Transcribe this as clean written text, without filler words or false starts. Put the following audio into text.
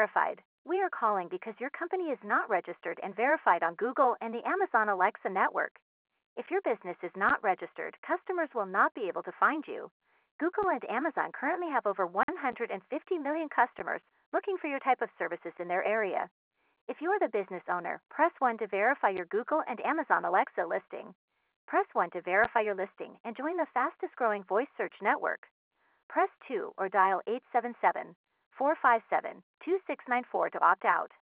verified. We are calling because your company is not registered and verified on Google and the Amazon Alexa network. If your business is not registered, customers will not be able to find you. Google and Amazon currently have over 150 million customers looking for your type of services in their area. If you are the business owner, press 1 to verify your Google and Amazon Alexa listing. Press 1 to verify your listing and join the fastest growing voice search network. Press 2 or dial 877-457-2694 to opt out.